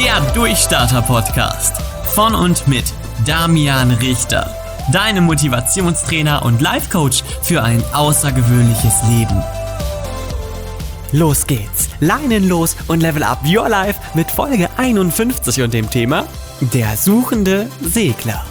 Der Durchstarter-Podcast von und mit Damian Richter. Deinem Motivationstrainer und Life-Coach für ein außergewöhnliches Leben. Los geht's, Leinen los und level up your life mit Folge 51 und dem Thema Der suchende Segler.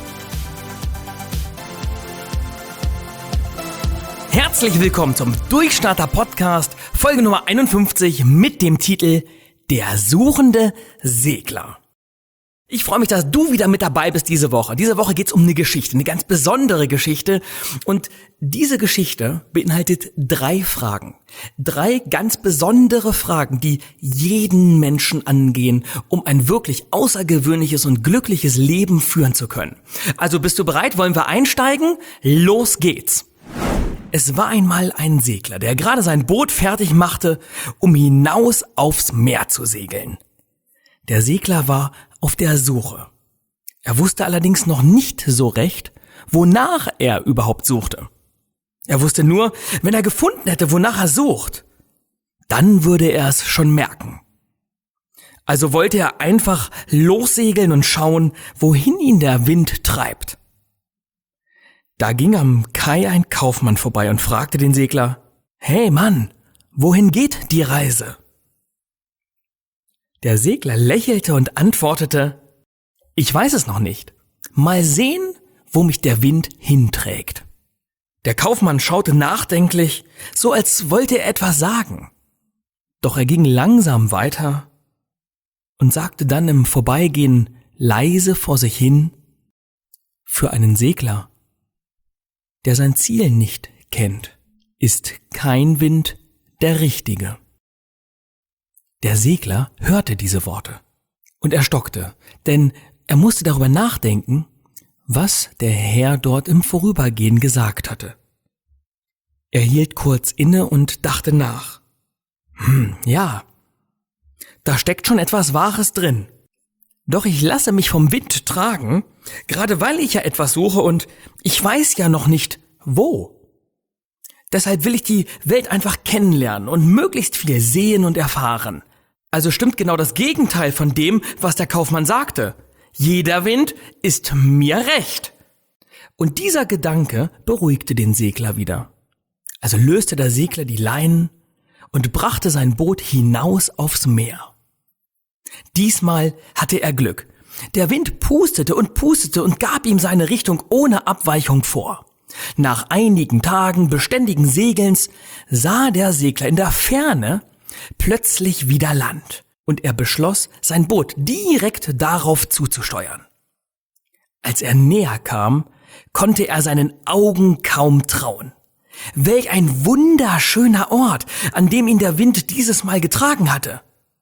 Herzlich willkommen zum Durchstarter-Podcast, Folge Nummer 51 mit dem Titel Der suchende Segler. Ich freue mich, dass du wieder mit dabei bist diese Woche. Diese Woche geht's um eine Geschichte, eine ganz besondere Geschichte. Und diese Geschichte beinhaltet 3 Fragen. 3 ganz besondere Fragen, die jeden Menschen angehen, um ein wirklich außergewöhnliches und glückliches Leben führen zu können. Also bist du bereit? Wollen wir einsteigen? Los geht's! Es war einmal ein Segler, der gerade sein Boot fertig machte, um hinaus aufs Meer zu segeln. Der Segler war auf der Suche. Er wusste allerdings noch nicht so recht, wonach er überhaupt suchte. Er wusste nur, wenn er gefunden hätte, wonach er sucht, dann würde er es schon merken. Also wollte er einfach lossegeln und schauen, wohin ihn der Wind treibt. Da ging am Kai ein Kaufmann vorbei und fragte den Segler: »Hey Mann, wohin geht die Reise?« Der Segler lächelte und antwortete: »Ich weiß es noch nicht. Mal sehen, wo mich der Wind hinträgt.« Der Kaufmann schaute nachdenklich, so als wollte er etwas sagen. Doch er ging langsam weiter und sagte dann im Vorbeigehen leise vor sich hin: »Für einen Segler, der sein Ziel nicht kennt, ist kein Wind der richtige.« Der Segler hörte diese Worte und er stockte, denn er musste darüber nachdenken, was der Herr dort im Vorübergehen gesagt hatte. Er hielt kurz inne und dachte nach. Ja, da steckt schon etwas Wahres drin. Doch ich lasse mich vom Wind tragen, gerade weil ich ja etwas suche und ich weiß ja noch nicht, wo. Deshalb will ich die Welt einfach kennenlernen und möglichst viel sehen und erfahren. Also stimmt genau das Gegenteil von dem, was der Kaufmann sagte. Jeder Wind ist mir recht. Und dieser Gedanke beruhigte den Segler wieder. Also löste der Segler die Leinen und brachte sein Boot hinaus aufs Meer. Diesmal hatte er Glück. Der Wind pustete und gab ihm seine Richtung ohne Abweichung vor. Nach einigen Tagen beständigen Segelns sah der Segler in der Ferne plötzlich wieder Land und er beschloss, sein Boot direkt darauf zuzusteuern. Als er näher kam, konnte er seinen Augen kaum trauen. Welch ein wunderschöner Ort, an dem ihn der Wind dieses Mal getragen hatte.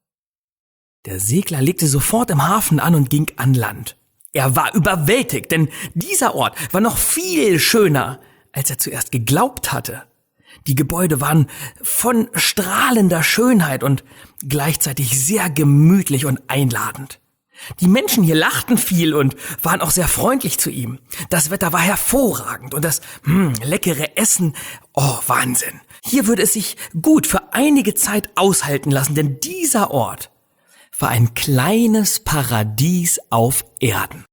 Der Segler legte sofort im Hafen an und ging an Land. Er war überwältigt, denn dieser Ort war noch viel schöner, als er zuerst geglaubt hatte. Die Gebäude waren von strahlender Schönheit und gleichzeitig sehr gemütlich und einladend. Die Menschen hier lachten viel und waren auch sehr freundlich zu ihm. Das Wetter war hervorragend und das leckere Essen, Wahnsinn. Hier würde es sich gut für einige Zeit aushalten lassen, denn dieser Ort war ein kleines Paradies auf Erden.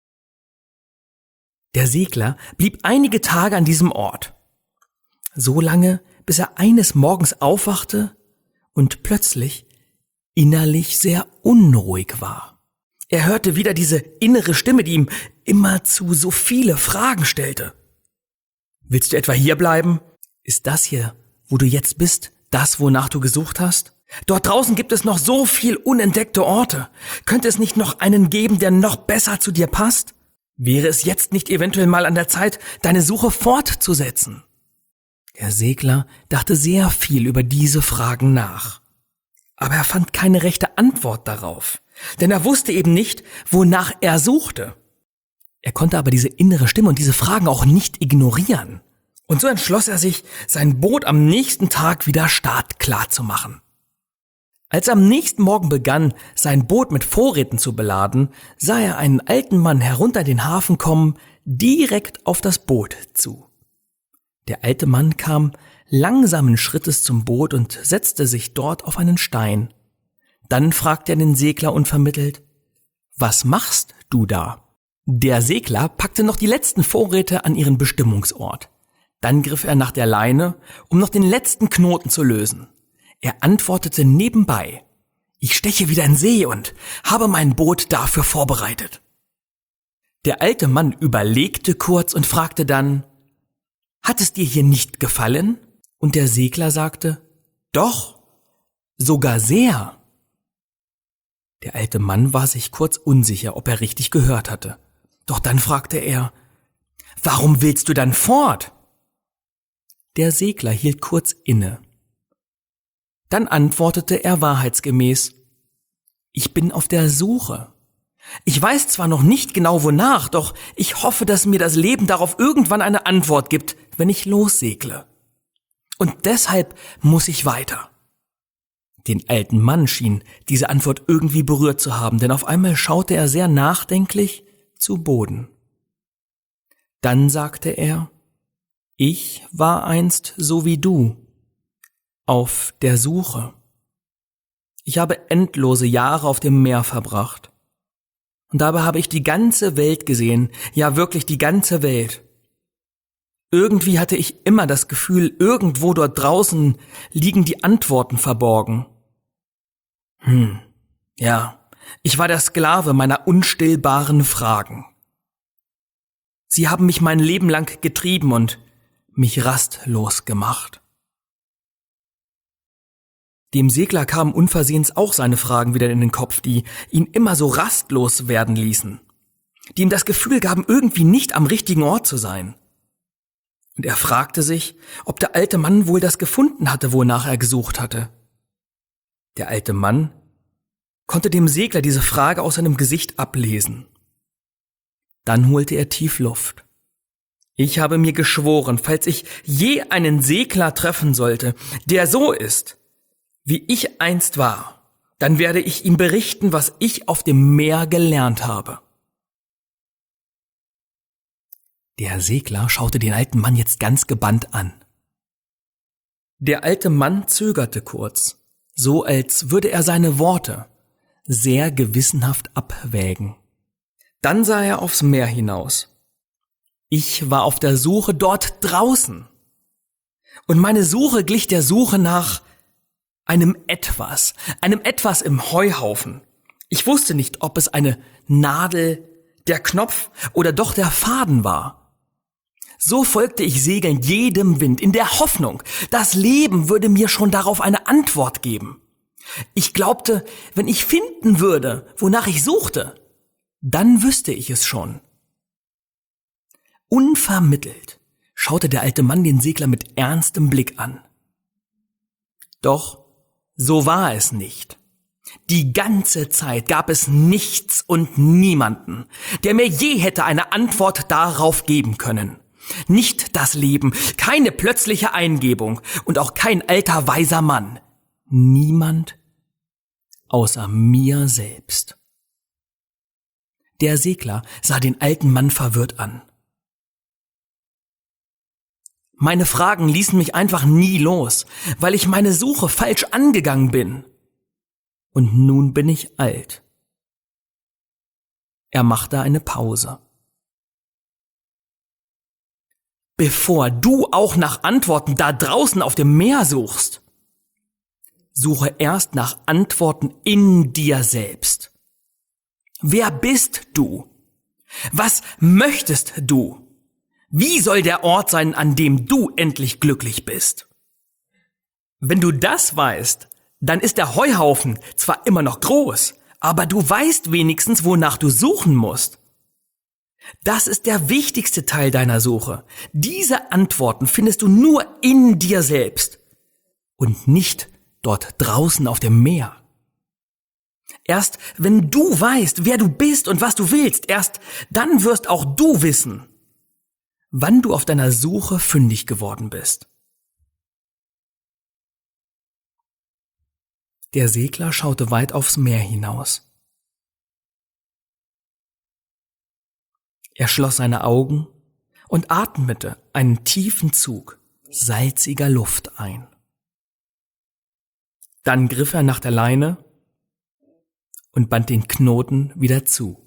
Der Segler blieb einige Tage an diesem Ort. So lange, bis er eines Morgens aufwachte und plötzlich innerlich sehr unruhig war. Er hörte wieder diese innere Stimme, die ihm immerzu so viele Fragen stellte. Willst du etwa hier bleiben? Ist das hier, wo du jetzt bist, das, wonach du gesucht hast? Dort draußen gibt es noch so viel unentdeckte Orte. Könnte es nicht noch einen geben, der noch besser zu dir passt? Wäre es jetzt nicht eventuell mal an der Zeit, deine Suche fortzusetzen? Der Segler dachte sehr viel über diese Fragen nach. Aber er fand keine rechte Antwort darauf, denn er wusste eben nicht, wonach er suchte. Er konnte aber diese innere Stimme und diese Fragen auch nicht ignorieren. Und so entschloss er sich, sein Boot am nächsten Tag wieder startklar zu machen. Als er am nächsten Morgen begann, sein Boot mit Vorräten zu beladen, sah er einen alten Mann herunter den Hafen kommen, direkt auf das Boot zu. Der alte Mann kam langsamen Schrittes zum Boot und setzte sich dort auf einen Stein. Dann fragte er den Segler unvermittelt: Was machst du da? Der Segler packte noch die letzten Vorräte an ihren Bestimmungsort. Dann griff er nach der Leine, um noch den letzten Knoten zu lösen. Er antwortete nebenbei: Ich steche wieder in See und habe mein Boot dafür vorbereitet. Der alte Mann überlegte kurz und fragte dann: Hat es dir hier nicht gefallen? Und der Segler sagte: Doch, sogar sehr. Der alte Mann war sich kurz unsicher, ob er richtig gehört hatte. Doch dann fragte er: Warum willst du dann fort? Der Segler hielt kurz inne. Dann antwortete er wahrheitsgemäß: Ich bin auf der Suche. Ich weiß zwar noch nicht genau wonach, doch ich hoffe, dass mir das Leben darauf irgendwann eine Antwort gibt, wenn ich lossegle. Und deshalb muss ich weiter. Den alten Mann schien diese Antwort irgendwie berührt zu haben, denn auf einmal schaute er sehr nachdenklich zu Boden. Dann sagte er: Ich war einst so wie du, auf der Suche. Ich habe endlose Jahre auf dem Meer verbracht. Und dabei habe ich die ganze Welt gesehen, ja wirklich die ganze Welt. Irgendwie hatte ich immer das Gefühl, irgendwo dort draußen liegen die Antworten verborgen. Ja, ich war der Sklave meiner unstillbaren Fragen. Sie haben mich mein Leben lang getrieben und mich rastlos gemacht. Dem Segler kamen unversehens auch seine Fragen wieder in den Kopf, die ihn immer so rastlos werden ließen, die ihm das Gefühl gaben, irgendwie nicht am richtigen Ort zu sein. Und er fragte sich, ob der alte Mann wohl das gefunden hatte, wonach er gesucht hatte. Der alte Mann konnte dem Segler diese Frage aus seinem Gesicht ablesen. Dann holte er tief Luft. Ich habe mir geschworen, falls ich je einen Segler treffen sollte, der so ist, wie ich einst war, dann werde ich ihm berichten, was ich auf dem Meer gelernt habe. Der Segler schaute den alten Mann jetzt ganz gebannt an. Der alte Mann zögerte kurz, so als würde er seine Worte sehr gewissenhaft abwägen. Dann sah er aufs Meer hinaus. Ich war auf der Suche dort draußen. Und meine Suche glich der Suche nach einem Etwas im Heuhaufen. Ich wusste nicht, ob es eine Nadel, der Knopf oder doch der Faden war. So folgte ich segelnd jedem Wind, in der Hoffnung, das Leben würde mir schon darauf eine Antwort geben. Ich glaubte, wenn ich finden würde, wonach ich suchte, dann wüsste ich es schon. Unvermittelt schaute der alte Mann den Segler mit ernstem Blick an. Doch so war es nicht. Die ganze Zeit gab es nichts und niemanden, der mir je hätte eine Antwort darauf geben können. Nicht das Leben, keine plötzliche Eingebung und auch kein alter weiser Mann. Niemand außer mir selbst. Der Segler sah den alten Mann verwirrt an. Meine Fragen ließen mich einfach nie los, weil ich meine Suche falsch angegangen bin. Und nun bin ich alt. Er machte eine Pause. Bevor du auch nach Antworten da draußen auf dem Meer suchst, suche erst nach Antworten in dir selbst. Wer bist du? Was möchtest du? Wie soll der Ort sein, an dem du endlich glücklich bist? Wenn du das weißt, dann ist der Heuhaufen zwar immer noch groß, aber du weißt wenigstens, wonach du suchen musst. Das ist der wichtigste Teil deiner Suche. Diese Antworten findest du nur in dir selbst und nicht dort draußen auf dem Meer. Erst wenn du weißt, wer du bist und was du willst, erst dann wirst auch du wissen, wann du auf deiner Suche fündig geworden bist. Der Segler schaute weit aufs Meer hinaus. Er schloss seine Augen und atmete einen tiefen Zug salziger Luft ein. Dann griff er nach der Leine und band den Knoten wieder zu.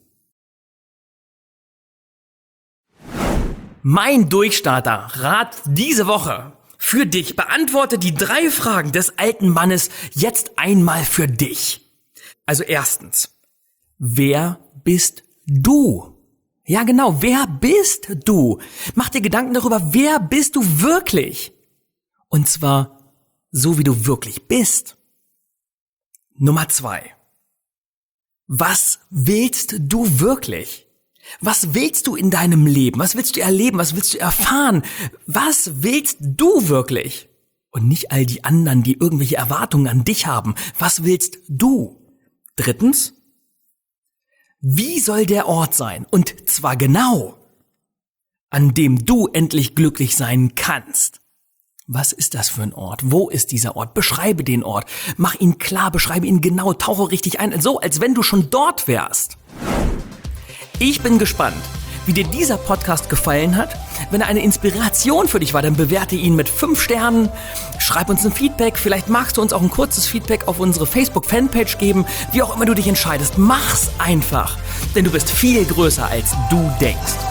Mein Durchstarter-Rat diese Woche für dich: Beantworte die 3 Fragen des alten Mannes jetzt einmal für dich. Also erstens, wer bist du? Ja genau, wer bist du? Mach dir Gedanken darüber, wer bist du wirklich? Und zwar so, wie du wirklich bist. Nummer 2. Was willst du wirklich? Was willst du in deinem Leben? Was willst du erleben? Was willst du erfahren? Was willst du wirklich? Und nicht all die anderen, die irgendwelche Erwartungen an dich haben. Was willst du? 3. Wie soll der Ort sein? Und zwar genau, an dem du endlich glücklich sein kannst. Was ist das für ein Ort? Wo ist dieser Ort? Beschreibe den Ort. Mach ihn klar, beschreibe ihn genau, tauche richtig ein, so als wenn du schon dort wärst. Ich bin gespannt, wie dir dieser Podcast gefallen hat. Wenn er eine Inspiration für dich war, dann bewerte ihn mit 5 Sternen. Schreib uns ein Feedback. Vielleicht magst du uns auch ein kurzes Feedback auf unsere Facebook-Fanpage geben. Wie auch immer du dich entscheidest, mach's einfach. Denn du bist viel größer, als du denkst.